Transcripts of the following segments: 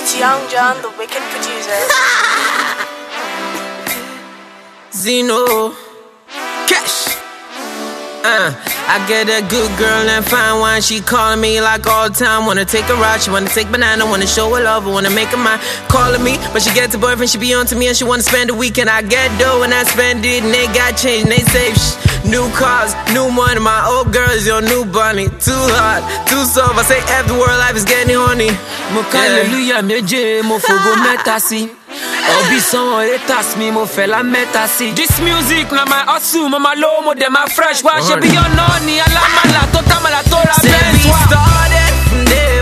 It's Young John, the wicked producer. Zeno Cash. I get a good girl and fine wine. She calling me like all the time. Wanna take a ride, she wanna take banana. Wanna show her love, wanna make her mine. Calling me, but she gets a boyfriend, she be on to me. And she wanna spend the weekend. I get dough and I spend it. And they got change and they save new cars, new money. My old girl is your new bunny. Too hard, too soft. I say F the world, life is getting horny. Mo hallelujah méje, mo fogo mẹ́ta sí. Obi son haters me, mo fẹ́ la mẹ́ta sí. This music na my hustle, mo ma low, mo dem ma fresh. Wá ṣe bí ọ̀nà ni alámàlà tó tamala tó ra bẹ́ẹ̀ we started from day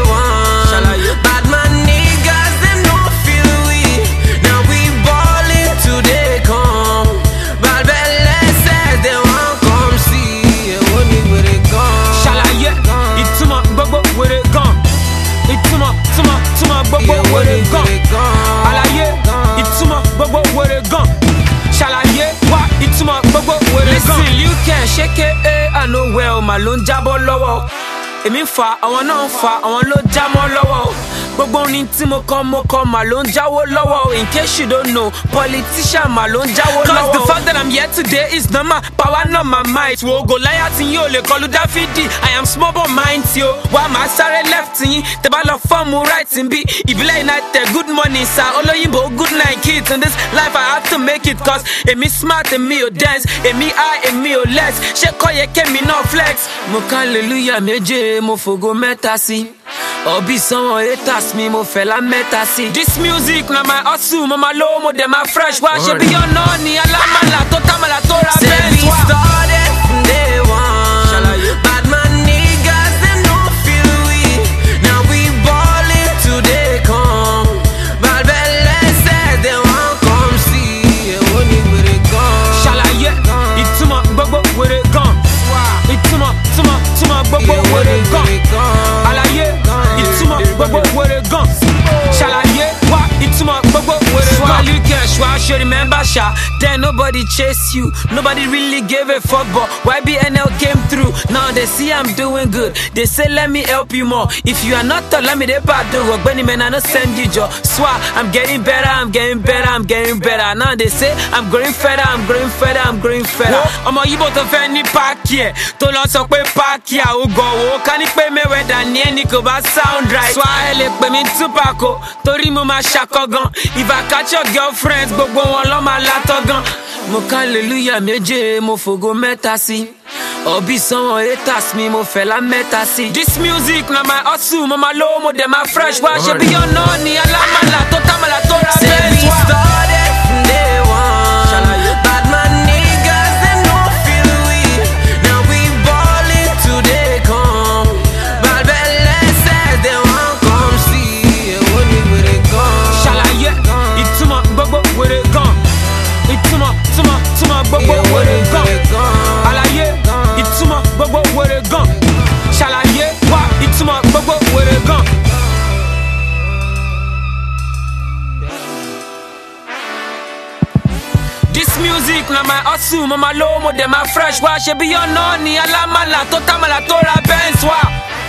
one. Bad man niggas, them don't feel we. Now we ballin' till they come. Bad belly says they won't come see. What me with it gone? Ṣàlàyé, ìtumọ̀ gbogbo wèrè gan. Ìtumọ̀ gbogbo wèrè gan. Àlàyé, ìtumọ̀ gbogbo wèrè gan. Ṣàlàyé, wá ìtumọ̀ gbogbo wèrè gan. Listen, you can shake it, I know well, màá ló ń jábọ́ lọ́wọ́. Èmi ń fa, àwọn náà ń fa, àwọn ló já mọ́ lọ́wọ́. Gbogbo orin tí mo kọ́ màá ló ń jáwó lọ́wọ́. In case you don't know, politician màá ló ń jáwó lọ́wọ́. Cause the fact that I'm here today is not my power, not my might. Wo Goliath yín ò lè kọlu Dáfídì. I am small but mighty o. Wá màá sáré left yín, tẹ́ bá lọ fọ́ọ̀mù right ń bí. Ìbílẹ̀ United, good morning sir. Olóyìnbó, good night kids. In this life I have to make it cause èmi smart, èmi ò dance. Èmi high, èmi ò less. Ṣé kọ́ yẹ kémi náà flex? Mo hallelujah méje, mo fògo mẹ́ta sí. Obi son haters me, mo fẹ́ la mẹ́ta sí. This music na my hustle, mo ma low, mo dem ma fresh. Wá ṣe bí ọ̀nà ni alámàlà tó tamala tó ra bẹ́ẹ̀ we started from day one. Bad man niggas, them don't feel we. Now we ballin' till they come. Bad belly says they won't come see. What me with it gone? Ṣàlàyé, ìtumọ̀ gbogbo wèrè gan. Ìtumọ̀ gbogbo wèrè gan. Àlàyé, ìtumọ̀ gbogbo wèrè gan. Ṣàlàyé, wá ìtumọ̀ gbogbo wèrè gan. Swallow cash, wá ṣe remember ṣá. Then nobody chase you, nobody really gave a fuck, but YBNL came through. Now they see I'm doing good, they say let me help you more. If you are not tall, let me dey bad do. Ọ̀gbẹ́ni man, I no send you job. Swag, I'm getting better, I'm getting better, I'm getting better. Now they say I'm growing further, I'm growing further, I'm growing further. Ọmọ Yíbò tó fẹ́ ní páàkì ẹ̀, tó lọ sọ pé páàkì àwògọ̀ wo. Ká ní pé Mayweather ní ẹni kò bá sound right. Swag ẹ lè pè mí Tupac o, torí mo máa ṣakọ gan. If I catch your girlfriends, gbogbo wọn lọ́ máa látọ̀ gan. Mo hallelujah méje, mo fògo mẹ́ta sí. Obi son haters me, mo fẹ́ la mẹ́ta sí. This music na my hustle, mo ma low, mo dem ma fresh. Wá ṣe bí ọ̀nà ni alámàlà tó tamala tó ra bẹ́ẹ̀ we started from day one. Bad man niggas, them don't feel we. Now we ballin' till they come. Bad belly says they won't come see. What me with it gone? Ṣàlàyé, ìtumọ̀ gbogbo wèrè gan. Ìtumọ̀ gbogbo wèrè gan. Àlàyé, ìtumọ̀ gbogbo wèrè gan. Ṣàlàyé, wá ìtumọ̀ gbogbo wèrè gan. This music na my hustle, mo ma low, mo dem ma fresh. Wá ṣe bí ọ̀nà ni alámàlà tó tamala tó ra Benz wá.